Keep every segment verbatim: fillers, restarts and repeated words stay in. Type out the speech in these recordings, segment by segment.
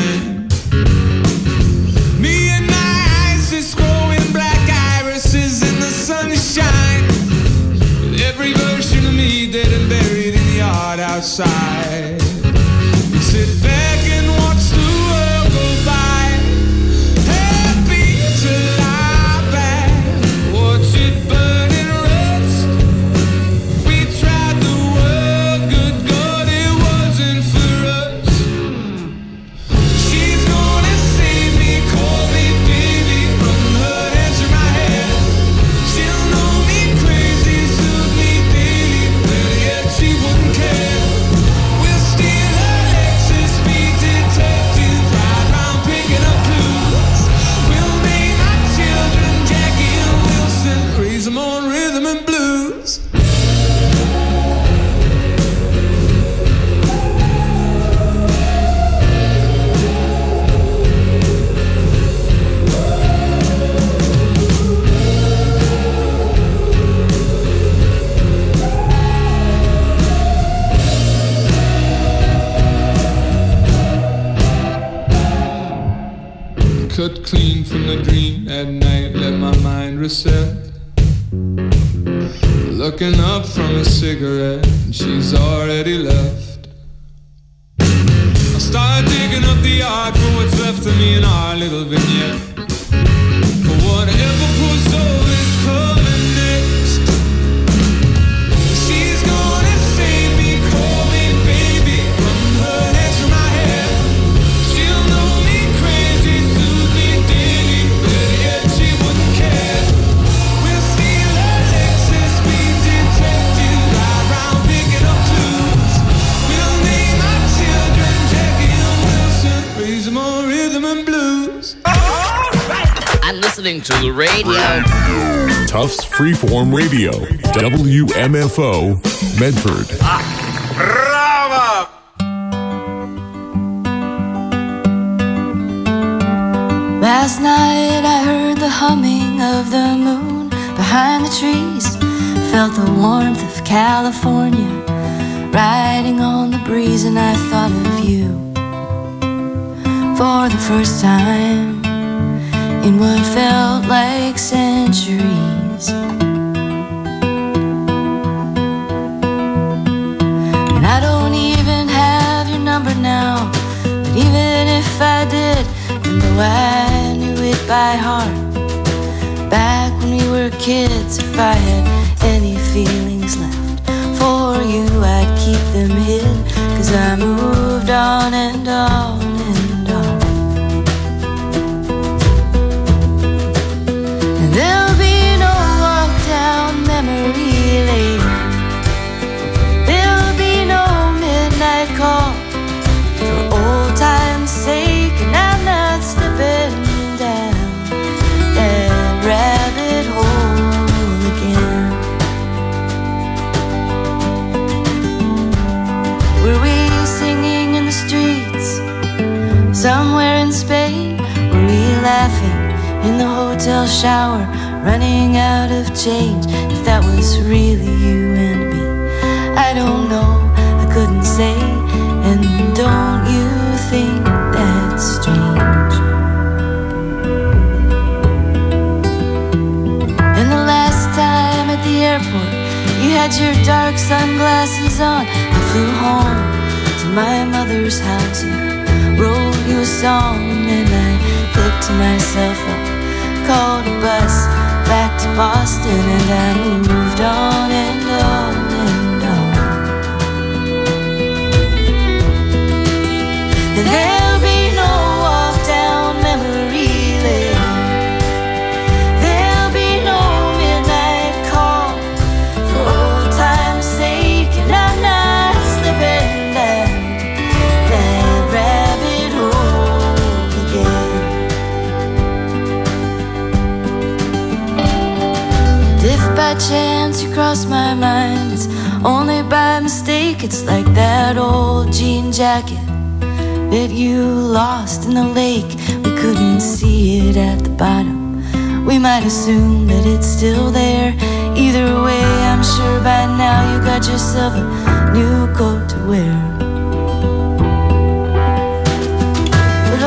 shine. Me and my eyes just growing black irises in the sunshine. With every version of me dead and buried in the yard outside. We sit back and watch the world go by. Happy to lie back, watch it burn and rust. We tried the world, good God, it wasn't for us. She's gonna save me, call me baby, run her hands through my hair. She'll know me crazy, soothe me daily, but yet she wouldn't care. We'll steal her Lexus, speed detective, ride round picking up clues. We'll name our children Jackie and Wilson, raise them on rhythm and blues. Cut clean from the dream at night, let my mind reset. Looking up from a cigarette, and she's already left. I start digging up the yard for what's left of me in our little vignette. For whatever pulls over is coming next. She's gonna save me, call me baby, run her hands through my hair. She'll know me crazy, soothe me daily, but yet she wouldn't care. We'll steal her Lexus, speed detective, ride round picking up clues. We'll name our children Jackie and Wilson, raise them on rhythm and blues. I'm listening to the radio. Tufts Freeform Radio, W M F O, Medford. Bravo! Last night I heard the humming of the moon behind the trees. Felt the warmth of California riding on the breeze, and I thought of you for the first time in what felt like centuries. And I don't even have your number now, but even if I did, and though I knew it by heart, back when we were kids, if I had any feelings left for you, I'd keep them hid, 'cause I moved on and on and on. And there'll be no walk down memory lane. There'll be no midnight call for old time's sake, and I'm not slipping down that rabbit hole again. Were we singing in the streets somewhere in Spain? Were we laughing in the hotel shower, running out of change? If that was really you and me, I don't know, I couldn't say. And don't you think that's strange? And the last time at the airport, you had your dark sunglasses on. I flew home to my mother's house and wrote you a song, and then I picked myself up, called a bus back to Boston, and I moved on and on and on. And there'll be no walk down memory lane. There'll be no midnight call for old time's sake, and I'm not slipping down that rabbit hole again. And if by chance you cross my mind, it's only by mistake. It's like that old jean jacket that you lost in the lake. We couldn't see it at the bottom. We might assume that it's still there. Either way, I'm sure by now you got yourself a new coat to wear. But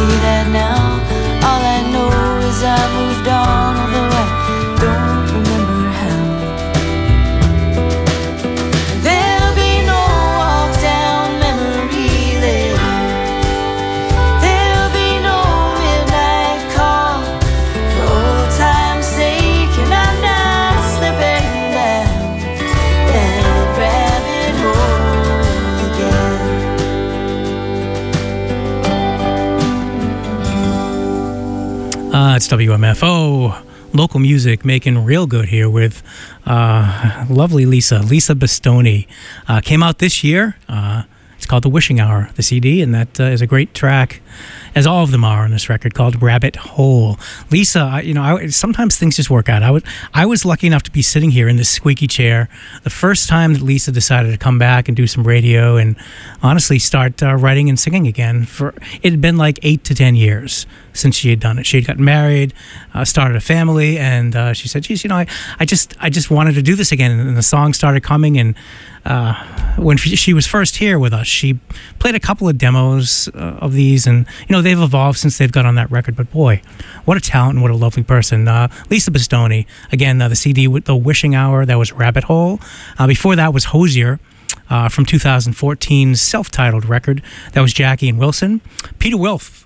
me that now. All I know is I moved on, although I don't remember how. There'll be no walk down memory lane. There'll be no midnight call for old time's sake, and I'm not slipping down that rabbit hole again. Uh, it's W M F O, local music making real good here with uh, lovely Lisa, Lisa Bastoni. Uh, came out this year. Uh, it's called The Wishing Hour, the C D, and that uh, is a great track, as all of them are on this record, called Rabbit Hole. Lisa, I, you know, I, sometimes things just work out. I was, I was lucky enough to be sitting here in this squeaky chair the first time that Lisa decided to come back and do some radio and honestly start uh, writing and singing again. For it had been like eight to ten years since she had done it. She had gotten married, uh, started a family, and uh, she said, geez, you know, I, I just I just wanted to do this again. And the songs started coming, and uh, when she was first here with us, she played a couple of demos uh, of these, and, you know, they've evolved since they've got on that record, but boy, what a talent and what a lovely person. Uh, Lisa Bastoni, again, uh, the C D with The Wishing Hour, that was Rabbit Hole. Uh, before that was Hosier, Uh, from two thousand fourteen's self-titled record. That was Jackie and Wilson. Peter Wolf.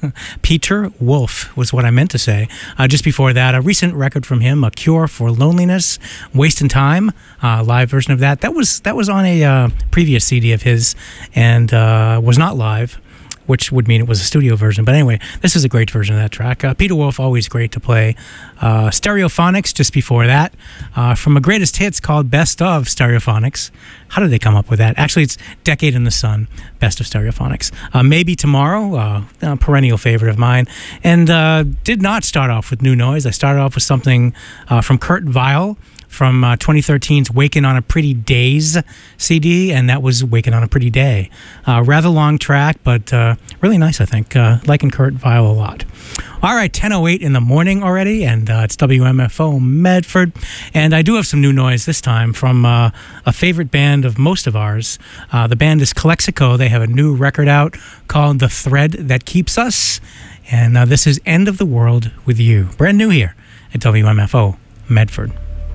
Peter Wolf was what I meant to say. Uh, just before that, a recent record from him, A Cure for Loneliness, Wasting Time, uh, live version of that. That was that was on a uh, previous C D of his and uh, was not live, which would mean it was a studio version. But anyway, this is a great version of that track. Uh, Peter Wolf, always great to play. Uh, Stereophonics, just before that, uh, from a greatest hits called Best of Stereophonics. How did they come up with that? Actually, it's Decade in the Sun, Best of Stereophonics. Uh, Maybe Tomorrow, uh, a perennial favorite of mine. And uh, did not start off with new noise. I started off with something uh, from Kurt Weill, from uh, twenty thirteen's Waking on a Pretty Days C D, and that was Waking on a Pretty Day. Uh, rather long track, but uh, really nice, I think. Uh, liking Kurt Weill a lot. All right, ten oh eight in the morning already, and uh, it's W M F O Medford. And I do have some new noise this time from uh, a favorite band of most of ours. Uh, the band is Calexico. They have a new record out called The Thread That Keeps Us, and uh, this is End of the World With You. Brand new here at W M F O Medford.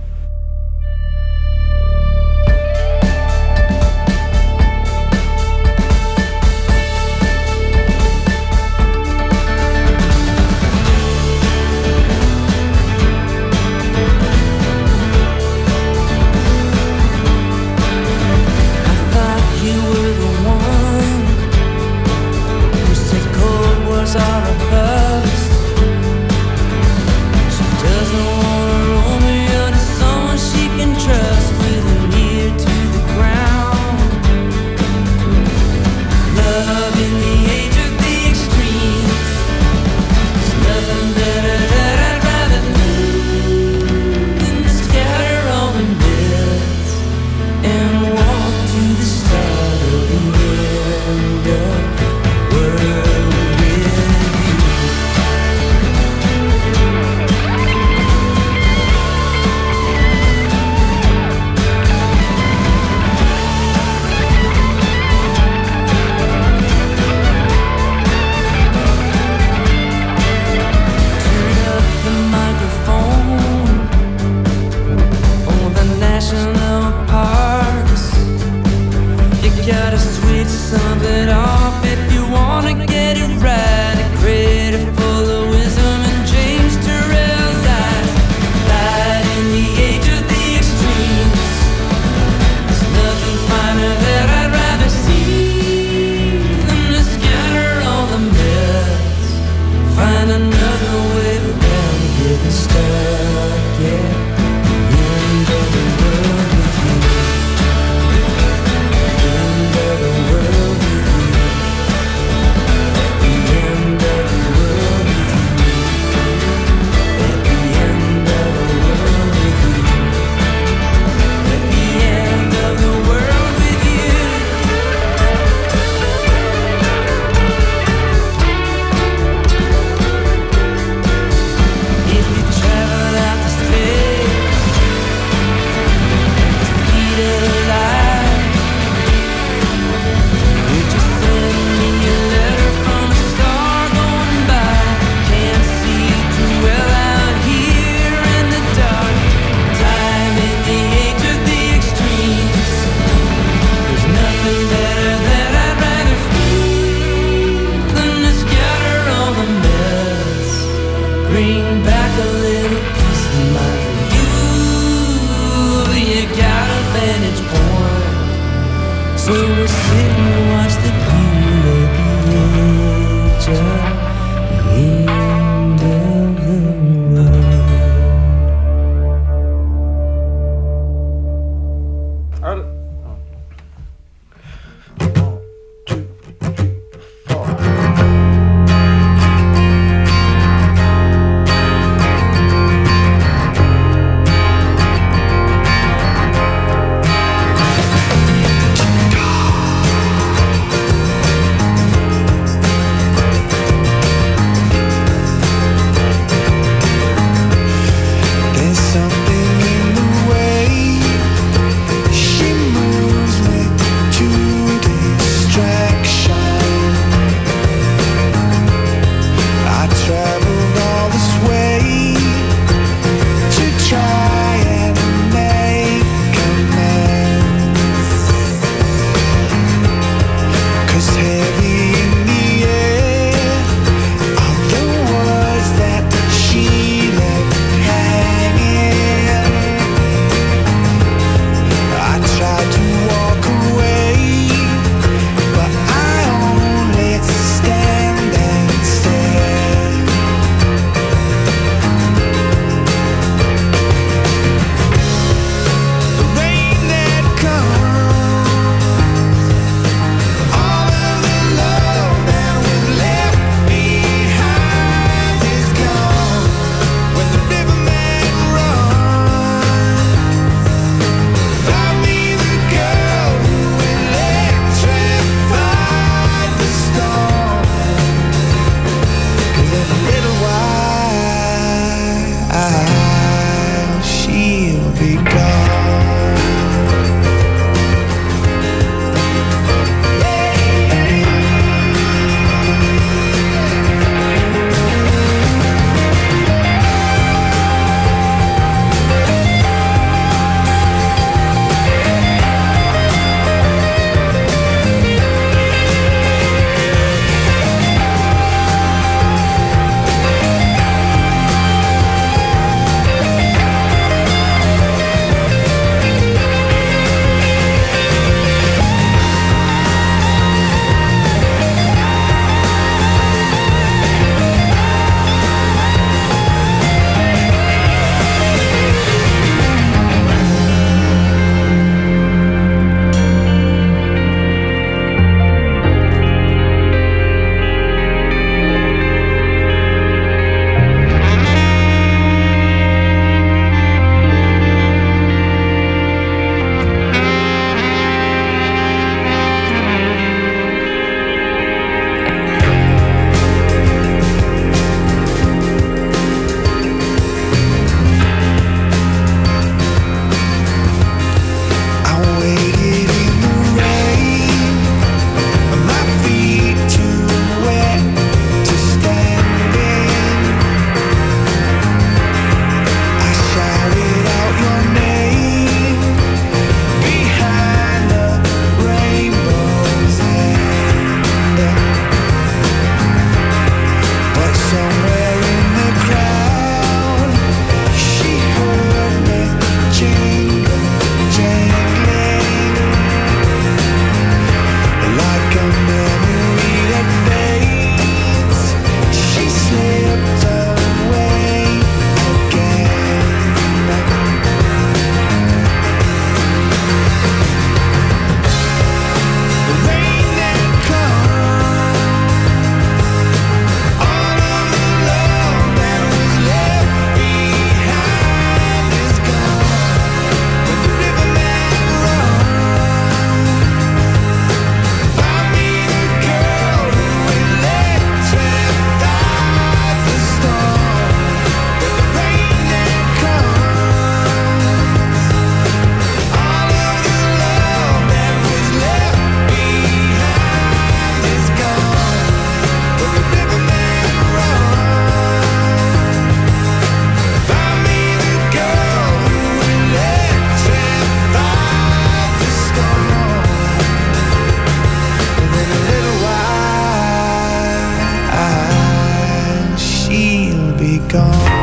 Our best. She doesn't wanna roll me bring back a little peace of mind for you. You got a vantage point, so we'll sit and watch the view at the edge of the end of the road. be gone.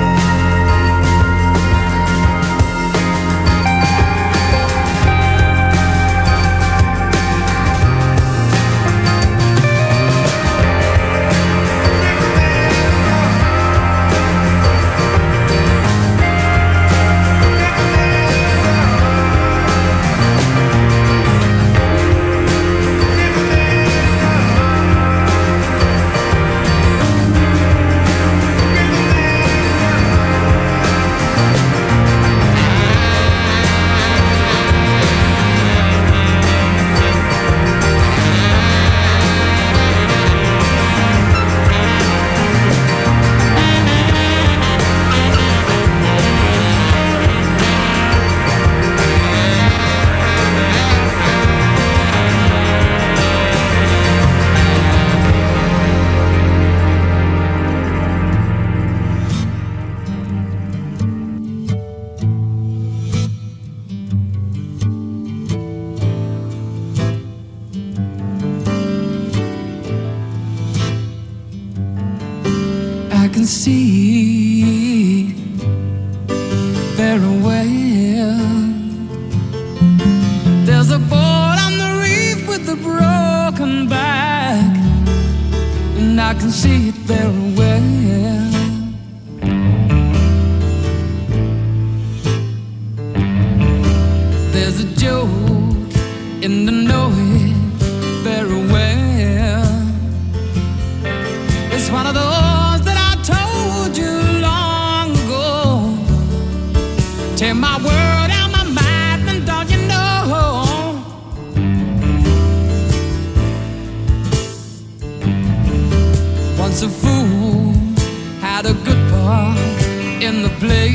can see very well. There's a boat on the reef with a broken back, and I can see it very well. There's a joke in the know it very well. It's one of those that I told you long ago. Take my word out my mouth, and don't you know? Once a fool had a good part in the play.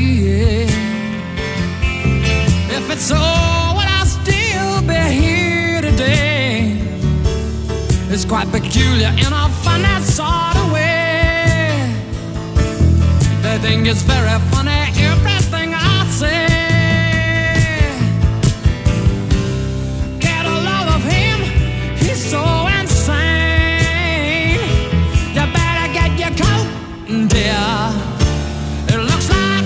If it's so, would I still be here today? It's quite peculiar in a funny sort of way. They think it's very funny, everything I say. Get a load of him, he's so insane. You better get your coat, dear. It looks like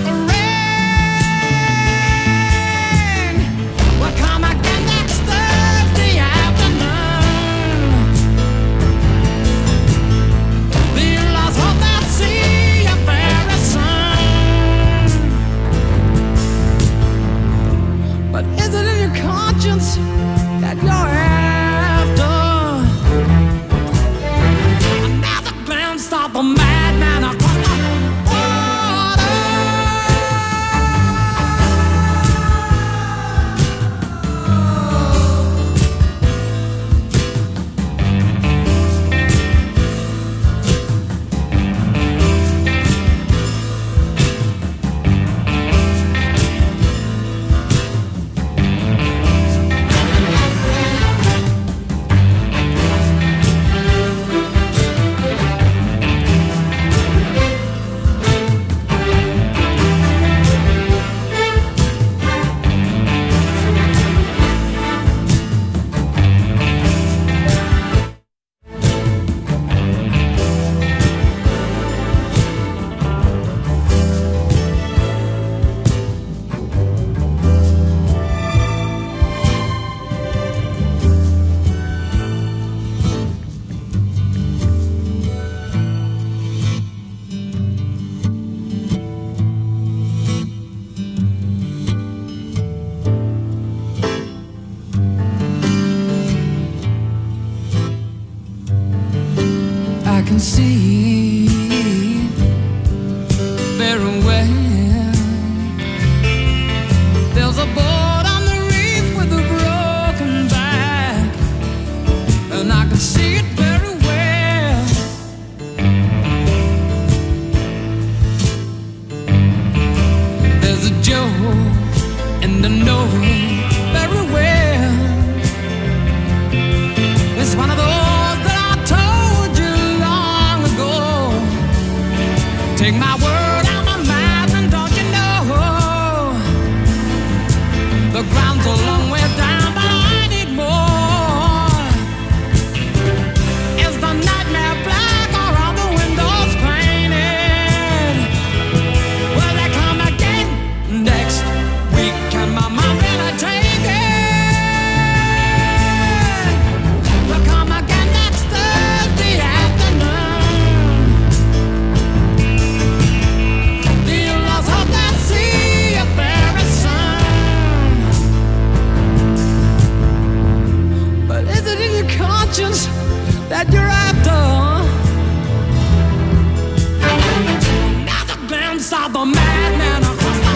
rain. We'll come again next Thursday afternoon. The in-laws hope they'll see you very soon. But is it in your conscience that you're after? Another glimpse of a madman across the water. I can see very well. There's a boat on the reef with a broken back, and I can see it very well. There's a joke in the know it very well. It's one of those that I told you long ago. Take my word out my mouth, and don't you know? The ground's a long way down, but I need more. Is the nightmare black or are the windows painted? of a madman across the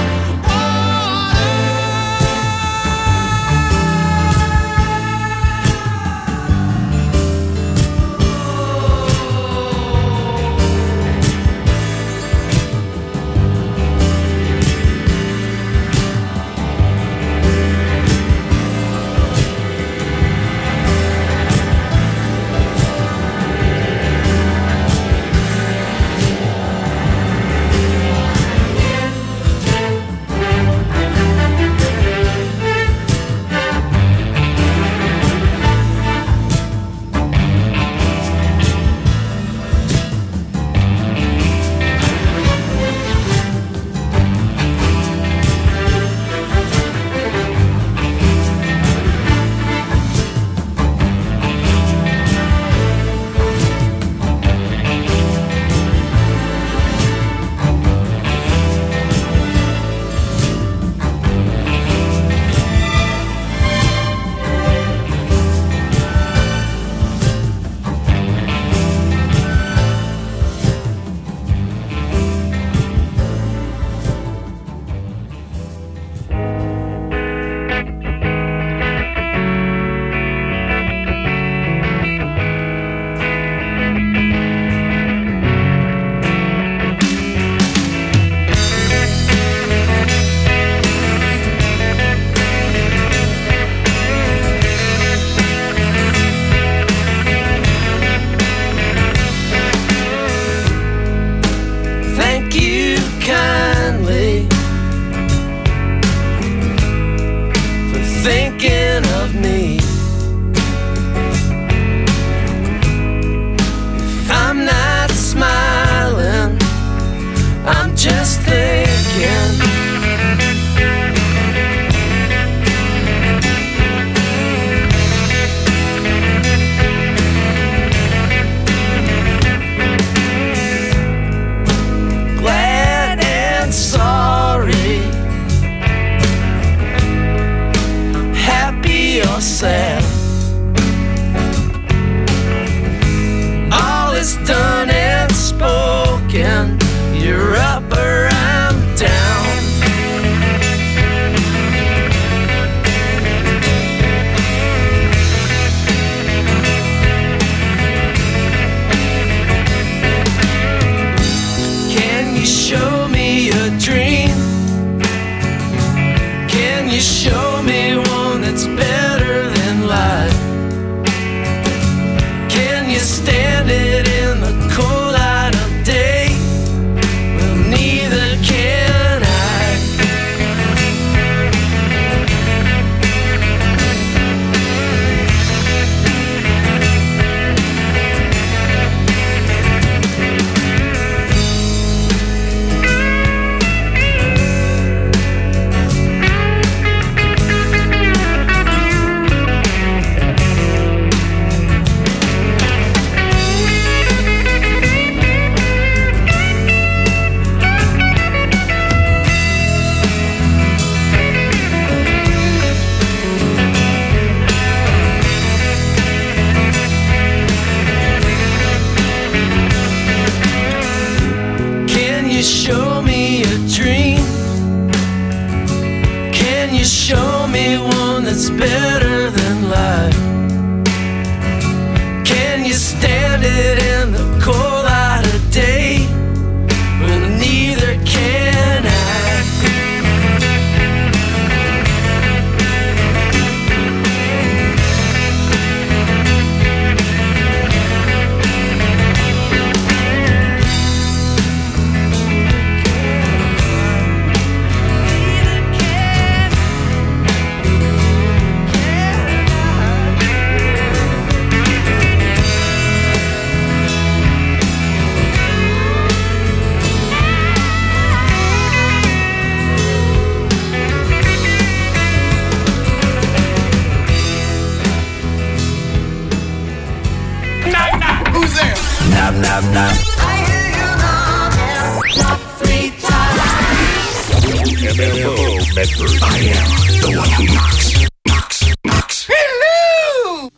Medford. I am the one who knocks, knocks, knocks. Hello!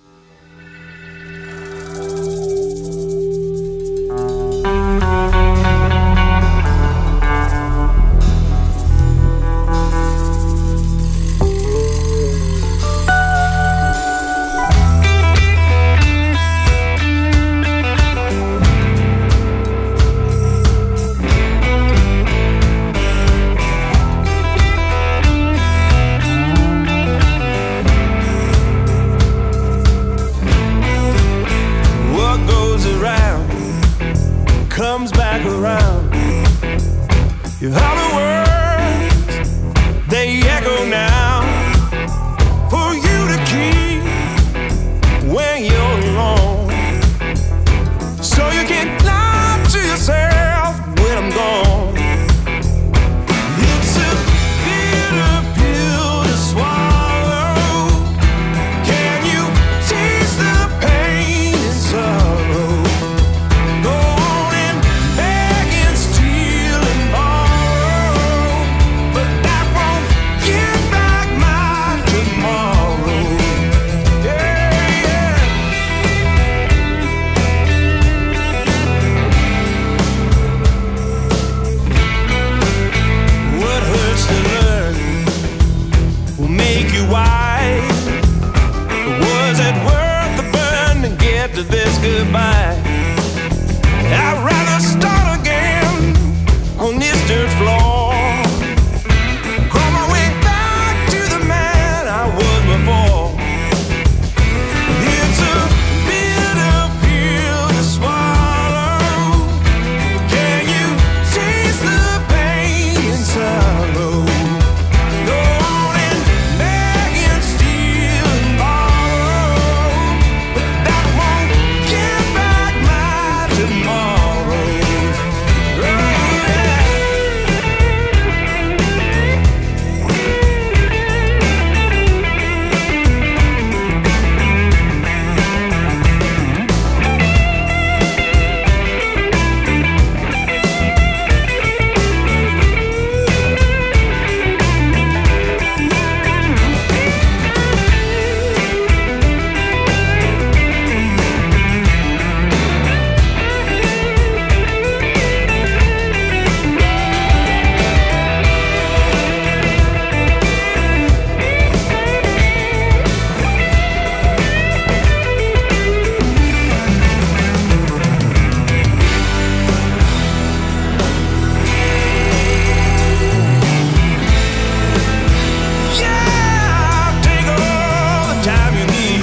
Your hollow words, they echo now for you to keep when you're alone, so you can lie to yourself when I'm gone. It's a bitter pill to swallow. Can you taste the pain and sorrow? Go on and beg and steal and borrow, but that won't give back my tomorrow. Yeah, yeah. What hurts to learn will make you wise. Was it worth the burn to get to this goodbye? I'd rather start again on this dirt floor, crawl my way back to the man I was before. It's a bitter pill to swallow. Can you taste the pain and sorrow? Go on and beg and steal and borrow, but that won't give back my tomorrows. Oh, yeah. Yeah, take all the time you need.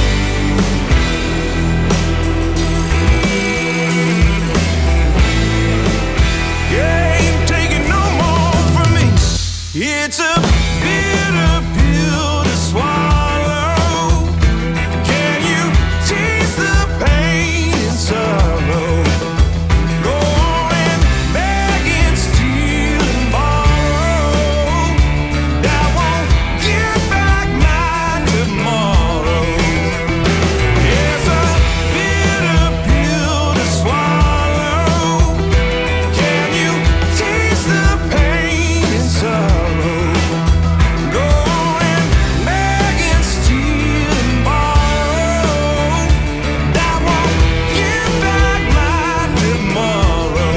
Yeah, ain't taking no more from me. It's a bitter pill to swallow. Can you taste the pain and sorrow? Go on and beg and steal and borrow. That won't give back my tomorrow. It's a bitter pill to swallow. Can you taste the pain and sorrow? Go on and beg and steal and borrow. That won't give back my tomorrow.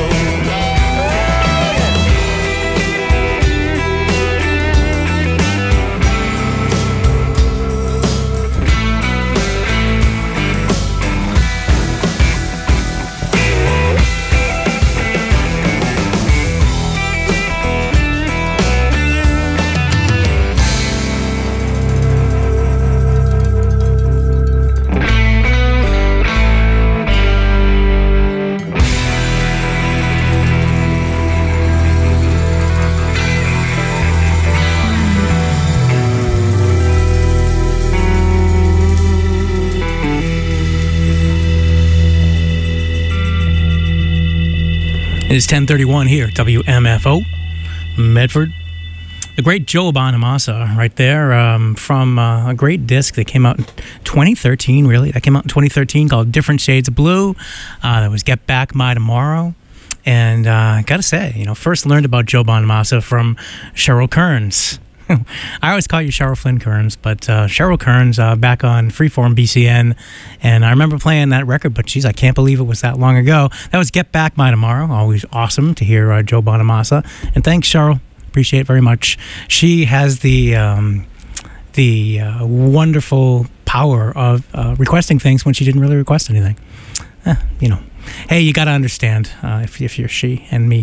It is ten thirty-one here at W M F O, Medford. The great Joe Bonamassa right there, um, from uh, a great disc that came out in twenty thirteen, really. That came out in twenty thirteen called Different Shades of Blue. Uh, that was Get Back My Tomorrow. And uh, I gotta say, you know, first learned about Joe Bonamassa from Cheryl Kearns. I always call you Cheryl Flynn Kearns, but uh, Cheryl Kearns uh, back on Freeform B C N, and I remember playing that record, but geez, I can't believe it was that long ago. That was Get Back My Tomorrow. Always awesome to hear uh, Joe Bonamassa, and thanks, Cheryl. Appreciate it very much. She has the um, the uh, wonderful power of uh, requesting things when she didn't really request anything. Eh, you know. Hey, you got to understand uh, if, if you're she and me.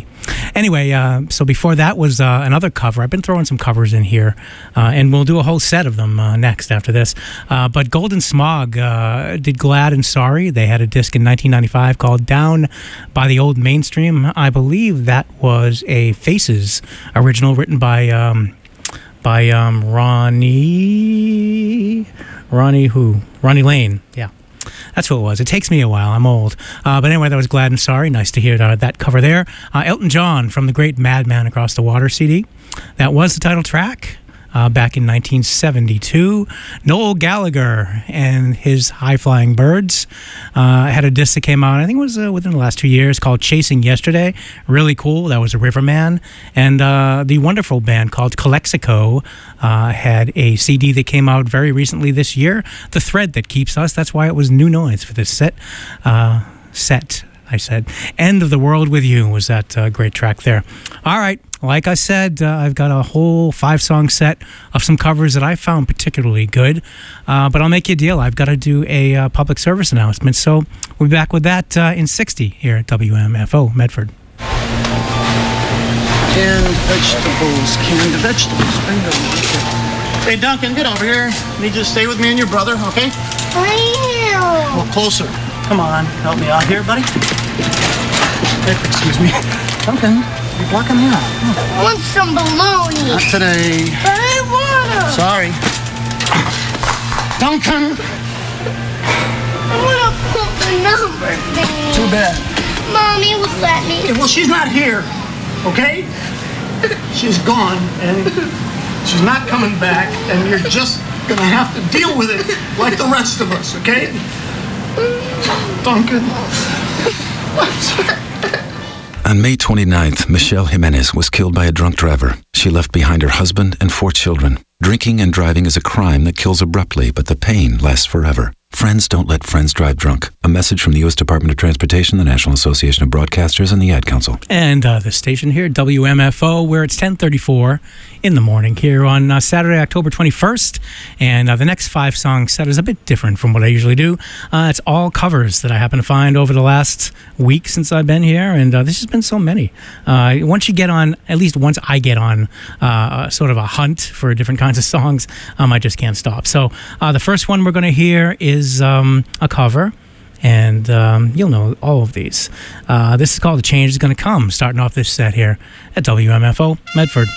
Anyway, uh, so before that was uh, another cover. I've been throwing some covers in here, uh, and we'll do a whole set of them uh, next after this. Uh, but Golden Smog uh, did Glad and Sorry. They had a disc in nineteen ninety-five called Down by the Old Mainstream. I believe that was a Faces original written by um, by um, Ronnie... Ronnie who? Ronnie Lane, yeah. That's who it was. It takes me a while. I'm old. Uh, but anyway, that was Glad and Sorry. Nice to hear that, that cover there. Uh, Elton John from the great Madman Across the Water C D. That was the title track uh, back in nineteen seventy-two. Noel Gallagher and his High Flying Birds uh, had a disc that came out, I think it was uh, within the last two years, called Chasing Yesterday. Really cool. That was a Riverman. And uh, the wonderful band called Calexico uh, had a C D that came out very recently this year, The Thread That Keeps Us. That's why it was New Noise for this set. Uh, set, I said. End of the World With You was that uh, great track there. All right. Like I said, uh, I've got a whole five-song set of some covers that I found particularly good. Uh, but I'll make you a deal. I've got to do a uh, public service announcement. So we'll be back with that uh, in sixty here at W M F O Medford. Canned vegetables, canned vegetables. Bingo. Hey, Duncan, get over here. Need you to stay with me and your brother, okay? I Well, closer. Come on, help me out here, buddy. Hey, excuse me. Duncan. You're blocking me out. I want some bologna. Not today. But I want to. Sorry. Duncan! I want to put the number thing. Too bad. Mommy would let me. Yeah, well, she's not here, okay? She's gone, and she's not coming back, and you're just gonna have to deal with it like the rest of us, okay? Duncan. On May twenty-ninth, Michelle Jimenez was killed by a drunk driver. She left behind her husband and four children. Drinking and driving is a crime that kills abruptly, but the pain lasts forever. Friends don't let friends drive drunk. A message from the U S Department of Transportation, the National Association of Broadcasters, and the Ad Council. And uh, the station here, W M F O, where it's ten thirty-four in the morning here on uh, Saturday, October twenty-first. And uh, the next five-song set is a bit different from what I usually do. Uh, it's all covers that I happen to find over the last week since I've been here, and uh, there's just been so many. Uh, once you get on, at least once I get on uh, sort of a hunt for different kinds of songs, um, I just can't stop. So uh, the first one we're going to hear is um, a cover. And um, you'll know all of these. Uh, this is called The Change Is Gonna Come, starting off this set here at W M F O Medford.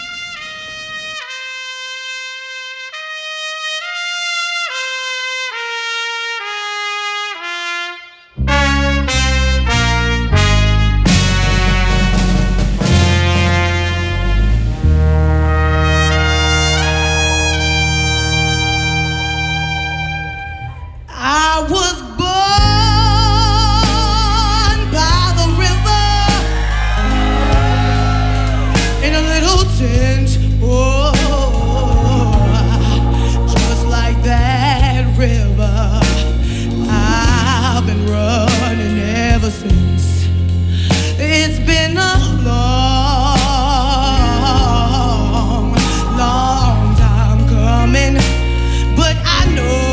I was born by the river in a little tent. Oh, just like that river, I've been running ever since. It's been a long, long time coming, but I know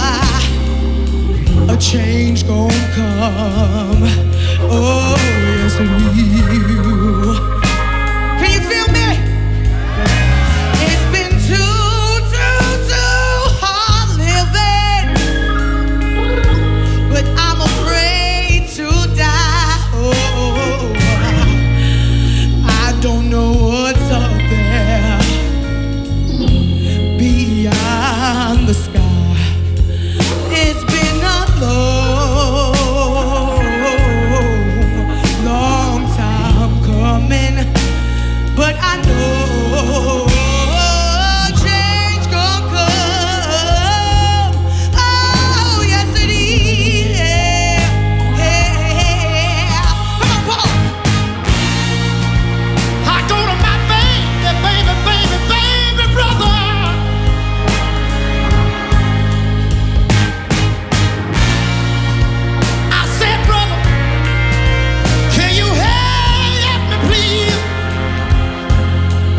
a change gon' come. Oh, yes, it will. Can you feel me? It's been too, too, too hard living, but I'm afraid to die. Oh, I don't know what's up there beyond the sky. It's been a long, long time coming, but I know change gon' come. Oh, yes it is. Come on, Paul. I go to my baby, baby, baby, baby brother. I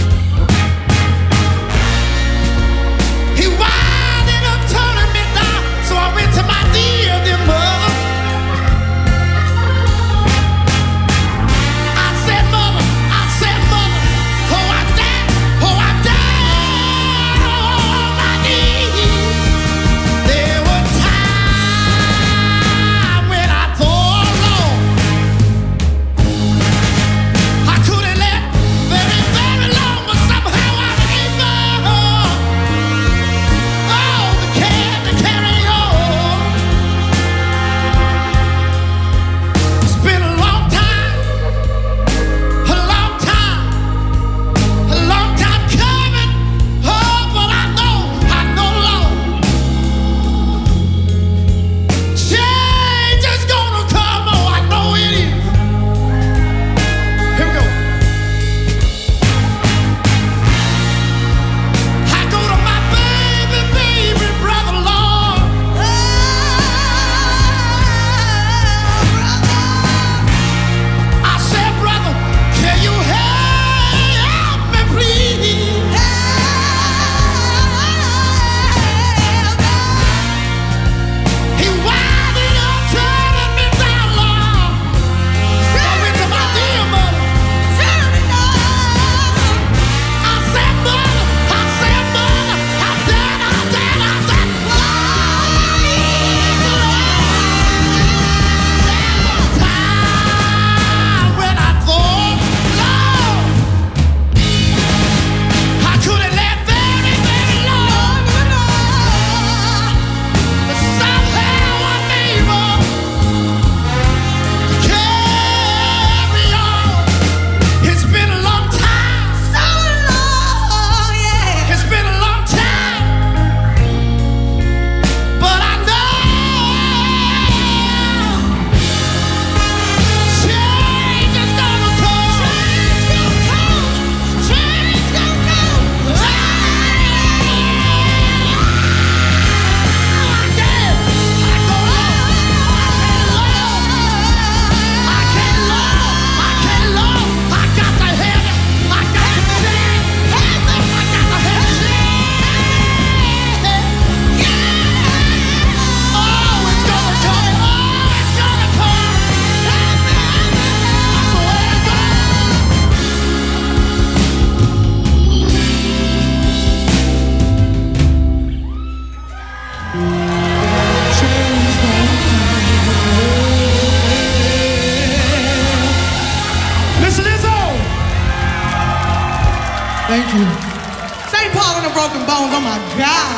Thank you. Saint Paul and the Broken Bones, oh my God.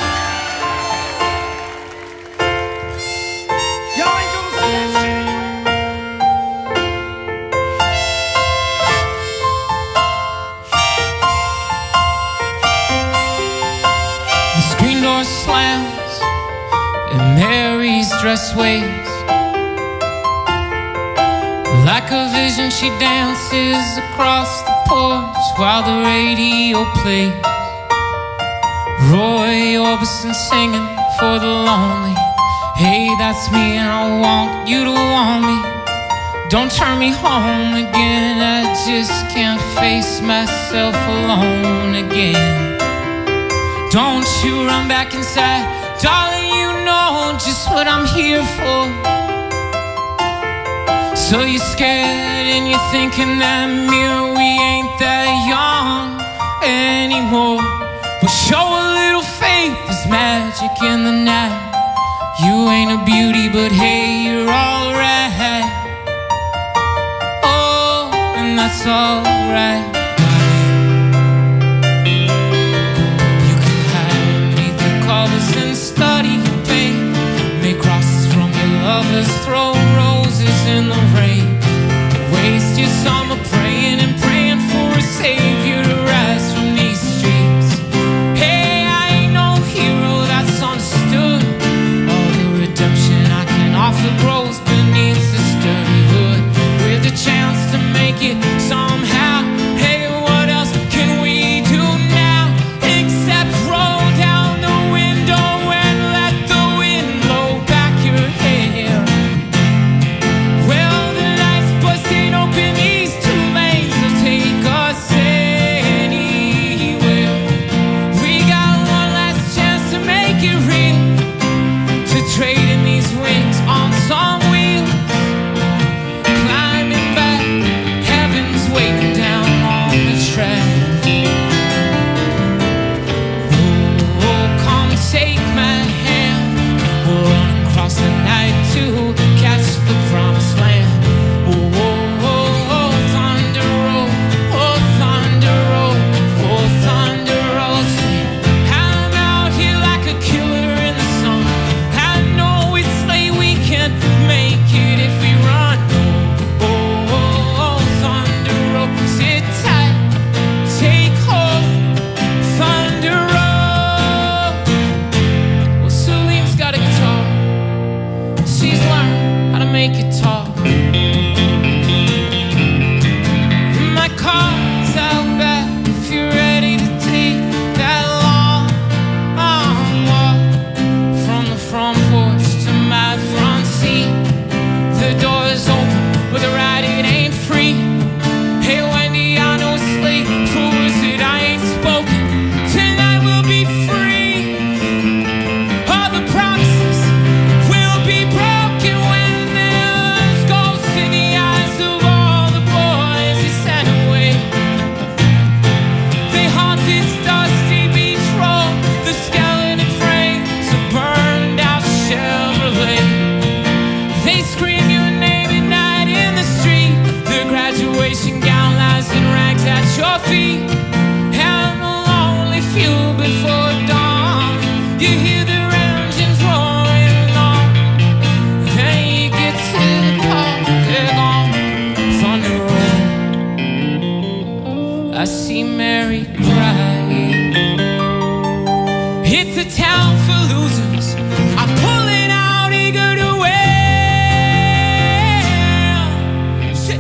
Y'all ain't gonna see that shit The screen door slams and Mary's dress waves. Like a vision, she dances across the porch while the radio plays Roy Orbison singing for the lonely. Hey, that's me and I want you to want me. Don't turn me home again, I just can't face myself alone again. Don't you run back inside, darling, you know just what I'm here for. So you're scared and you're thinking that mirror, we ain't that young anymore. Well, show a little faith, there's magic in the night. You ain't a beauty, but hey, you're alright. Oh, and that's alright. You can hide beneath the covers and study your pain. Make crosses from your lovers, throw roses in the rain. Waste your summer praying and praying for a savior to rise from these streets. Hey, I ain't no hero that's understood. All the redemption I can offer grows beneath the sturdy hood. With a chance to make it somehow. Hey, what else can we do now except roll down the window and let the wind blow back your hair? Well, the light's busting open these two lanes, they'll take us anywhere. We got one last chance to make it real, to trade in these wings on some wheels. Climbing back, heaven's waiting down on the track. Oh, come take my hand, we'll run across the night to catch the promised land. Oh, oh, oh, oh, thunder roll, oh, thunder roll, oh, thunder roll. See, I'm out here like a killer in the sun. I know it's late, we can make it if we run. Oh, oh, oh, oh, thunder roll, sit tight, take hold, thunder roll. Well, Celine's got a guitar, she's learned how to make it talk. My car's out back if you're ready to take that long, long walk from the front porch to my front seat. The door is open, with a ride it ain't free. Hey Wendy, I know it's late, for words that I ain't spoken. Tonight we'll be free. All the promises will be broken when there's ghosts in the eyes of all the boys you sent away. They haunt this dusty beach road, the skeleton frames of burned out Chevrolet. They scream your name at night in the street. The graduation gown lies in rags at your feet. And the lonely fuel before dawn. You hear their engines roaring on. Then you get to the park, they're gone. Thunder roll, I see Mary crying. It's a town for losers. I'm pulling out eager to win. Shit.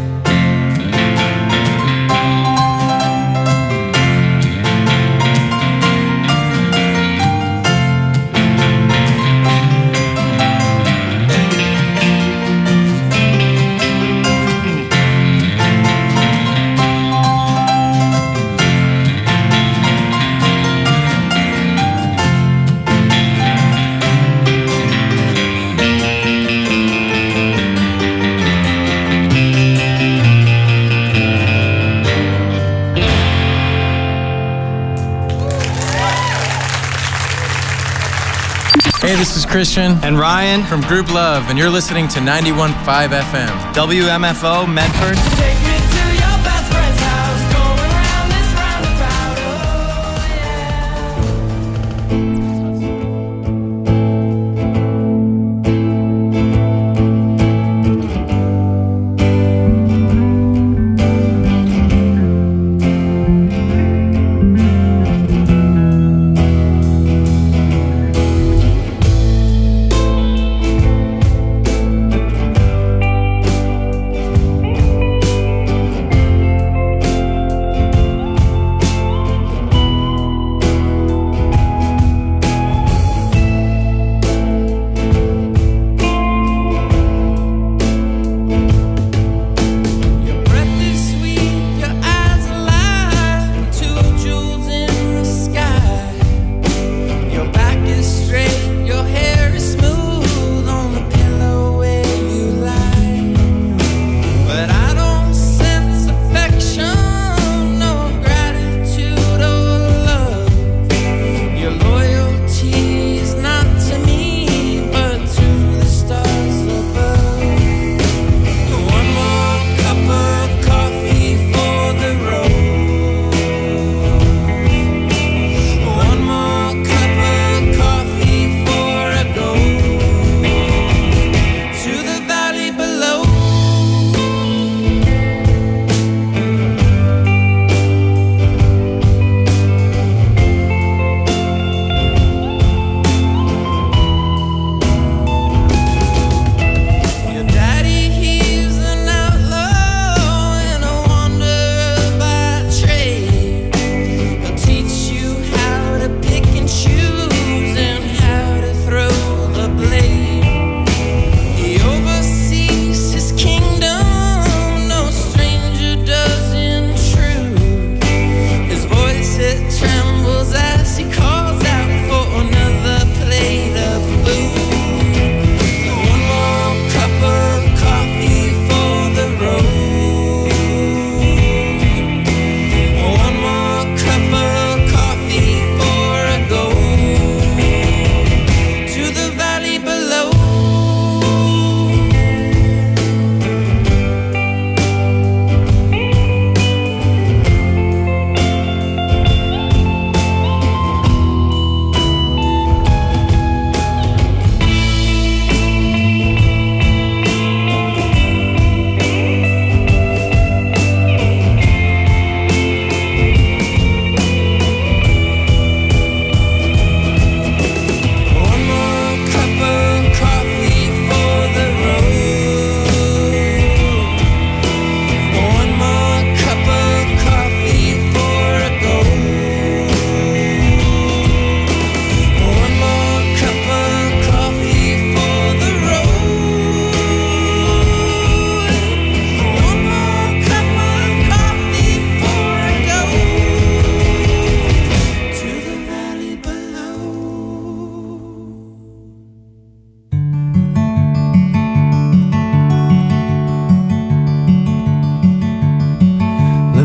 Hey, this is Christian and Ryan from Group Love, and you're listening to ninety-one point five F M. W M F O, Medford. Take me to your best friend's house, going around this roundabout.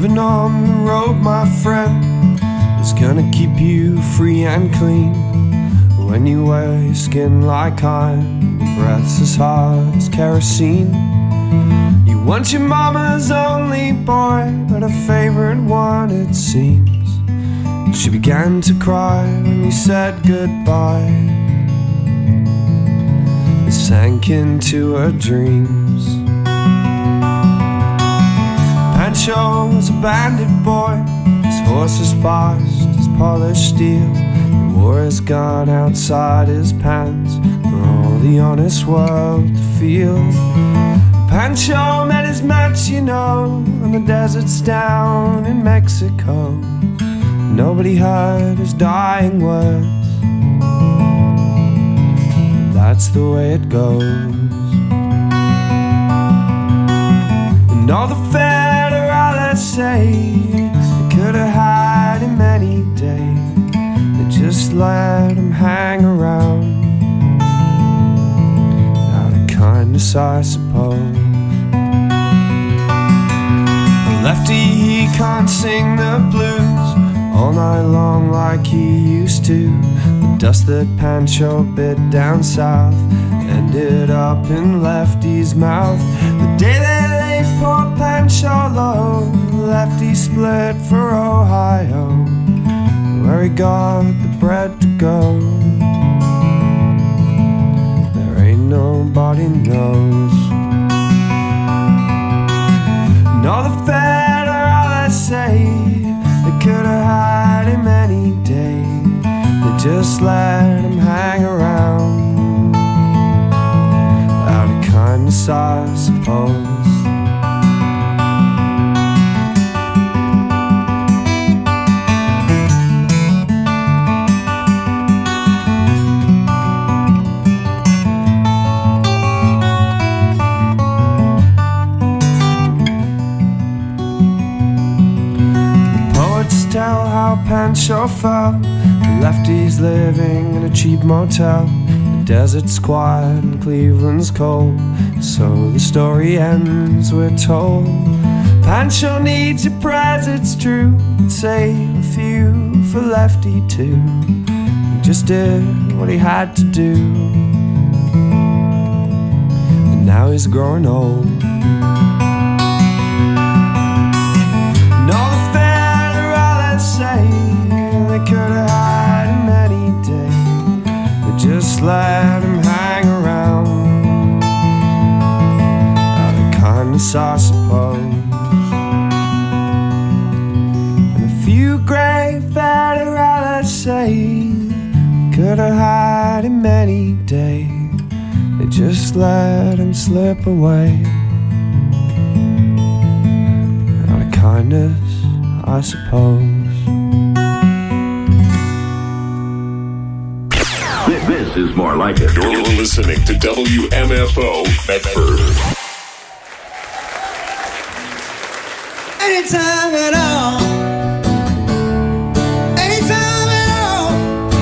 Living on the road, my friend, is gonna keep you free and clean. When you wear your skin like iron, your breath's as hard as kerosene. You want your mama's only boy, but her favorite one it seems. She began to cry when you said goodbye. It sank into her dreams. Pancho was a bandit boy. His horse was fast as polished steel. He wore his gun outside his pants for all the honest world to feel. Pancho met his match, you know, on the deserts down in Mexico. Nobody heard his dying words. That's the way it goes. And all the federalists say they could have had him any day. They just let him hang around. Out of kindness, I suppose. A lefty, he can't sing the blues all night long like he used to. The dust that Pancho bit down south ended up in Lefty's mouth. The day they laid poor Pancho low, Lefty split for Ohio, where he got the bread to go. There ain't nobody knows. And all the federalists say they could have had him any day. They just let him hang around. Out of kindness, I suppose. Tell how Pancho fell. The lefty's living in a cheap motel. The desert's quiet and Cleveland's cold. So the story ends, we're told. Pancho needs your prayers, it's true. But save a few for Lefty too. He just did what he had to do. And now he's growing old. They could have had him any day. They just let him hang around. Out of kindness, I suppose. And a few great federalists say could have had him any day. They just let him slip away. Out of kindness, I suppose. This is more like it. You're listening to W M F O Medford. Anytime at all. Anytime at all.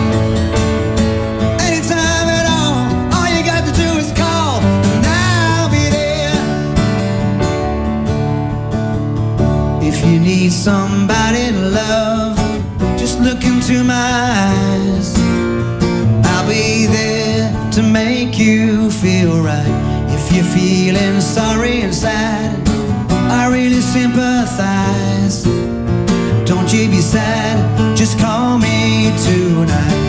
Anytime at all. All you got to do is call, and I'll be there. If you need somebody to love, just look into my eyes. Be there to make you feel right. If you're feeling sorry and sad, I really sympathize. Don't you be sad, just call me tonight.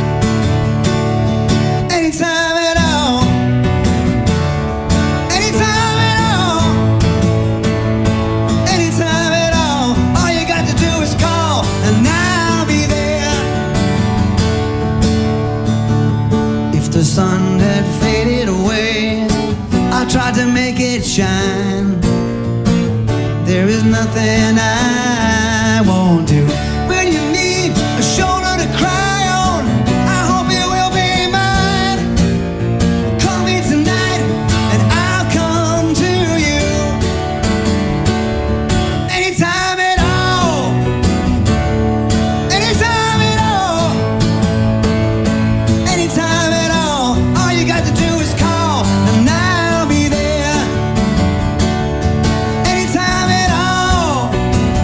Anytime at all. Anytime at all. Anytime at all. All you got to do is call, and I'll be there. The sun had faded away, I tried to make it shine. There is nothing I won't do. When you need a shoulder to cry on, I hope you will be mine. Call me tonight and I'll come to you. Anytime at all. Anytime at all. Anytime at all. All you got to do is call, and I'll be there. Anytime at all.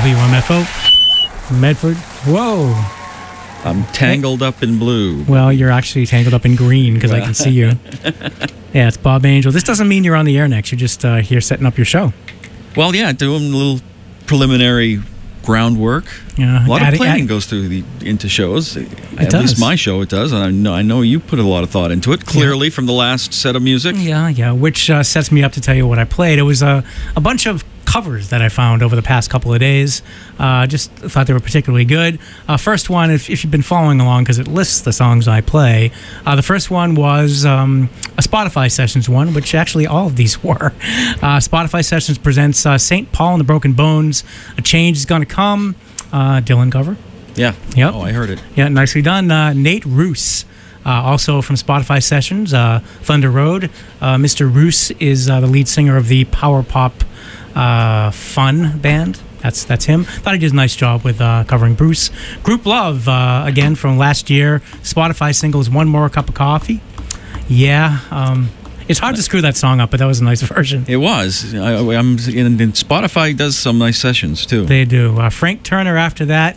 W M F O, Medford. Whoa. I'm tangled up in blue. Well, you're actually tangled up in green because I can see you. Yeah, it's Bob Angel. This doesn't mean you're on the air next. You're just uh, here setting up your show. Well, yeah, doing a little preliminary groundwork. Yeah, a lot adding, of planning add, goes through the into shows. It At does. least my show, it does. And I know, I know you put a lot of thought into it, clearly, yeah. from the last set of music. Yeah, yeah, which uh, sets me up to tell you what I played. It was a, a bunch of covers that I found over the past couple of days. Uh, just thought they were particularly good. Uh, first one, if, if you've been following along, because it lists the songs I play, uh, the first one was um, a Spotify Sessions one, which actually all of these were. Uh, Spotify Sessions presents uh, Saint Paul and the Broken Bones, A Change Is Gonna Come, uh, Dylan cover. Yeah. Yep. Oh, I heard it. Yeah, nicely done. Uh, Nate Roos. Uh, also from Spotify Sessions, uh, Thunder Road. Uh, Mister Roos is uh, the lead singer of the power pop uh, fun band. That's that's him. Thought he did a nice job with uh, covering Bruce. Group Love, uh, again from last year. Spotify singles, One More Cup of Coffee. Yeah, um, it's hard to screw that song up, but that was a nice version. It was. I, I'm in, in Spotify does some nice sessions too. They do. Uh, Frank Turner after that.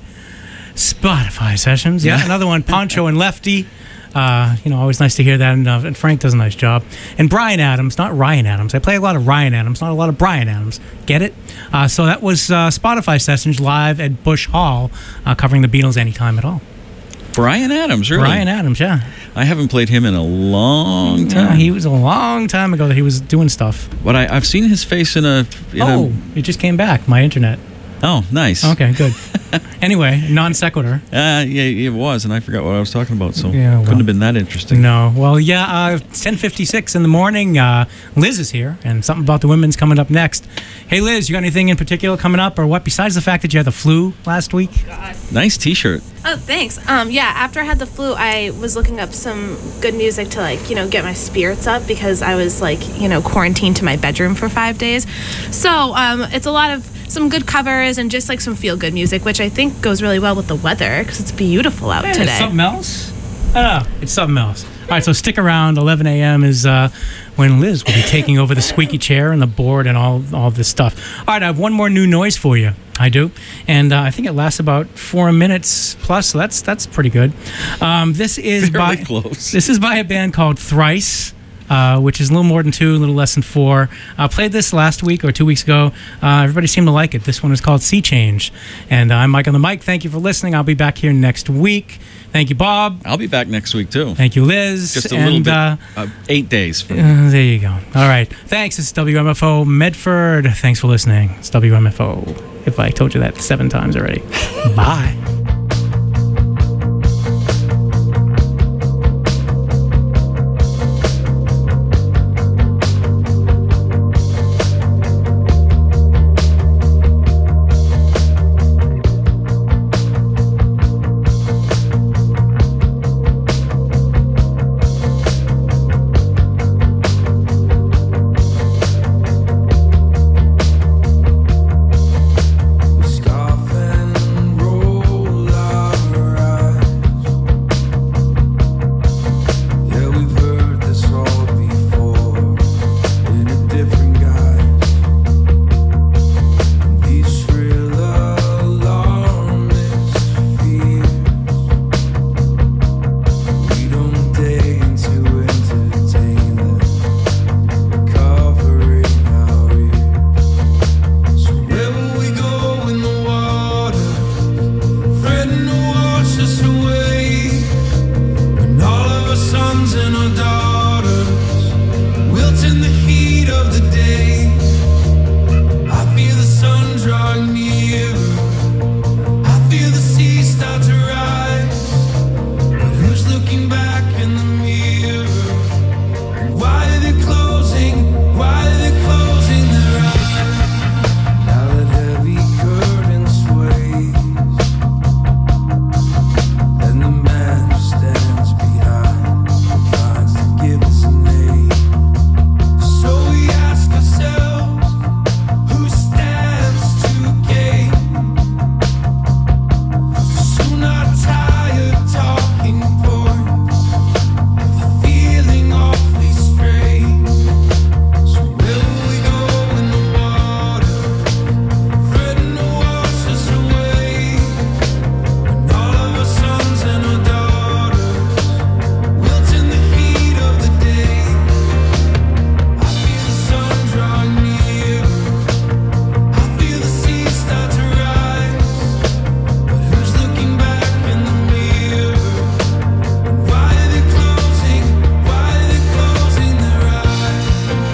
Spotify Sessions. Yeah, another one. Poncho and Lefty. Uh, you know, always nice to hear that, and, uh, and Frank does a nice job. And Brian Adams, not Ryan Adams. I play a lot of Ryan Adams, not a lot of Brian Adams. Get it? Uh, so that was uh, Spotify Sessions live at Bush Hall, uh, covering the Beatles anytime at all. Brian Adams, really? Brian Adams, yeah. I haven't played him in a long time. Yeah, he was a long time ago that he was doing stuff. But I, I've seen his face in a... In oh, a, it just came back, my internet. Oh, nice. Okay, good. Anyway, non sequitur. Uh, yeah, it was, and I forgot what I was talking about, so yeah, well, couldn't have been that interesting. No. Well, yeah, uh, ten fifty-six in the morning. Uh, Liz is here, and something about the women's coming up next. Hey, Liz, you got anything in particular coming up, or what, besides the fact that you had the flu last week? God. Nice T-shirt. Oh, thanks. Um, yeah, after I had the flu, I was looking up some good music to, like, you know, get my spirits up because I was, like, you know, quarantined to my bedroom for five days. So um, it's a lot of some good covers and just, like, some feel-good music, which I think goes really well with the weather because it's beautiful out hey, today. It's something else? I don't know. It's something else. All right, so stick around. eleven a.m. is uh, when Liz will be taking over the squeaky chair and the board and all, all this stuff. All right, I have one more new noise for you. I do, and uh, I think it lasts about four minutes plus. So that's that's pretty good. Um, this is Fairly by close. This is by a band called Thrice. Uh, which is a little more than two, a little less than four. I uh, played this last week or two weeks ago. Uh, everybody seemed to like it. This one is called Sea Change. And uh, I'm Mike on the mic. Thank you for listening. I'll be back here next week. Thank you, Bob. I'll be back next week, too. Thank you, Liz. Just a and, little bit. Uh, uh, eight days. From uh, there you go. All right. Thanks. This is W M F O Medford. Thanks for listening. It's W M F O. If I told you that seven times already. Bye.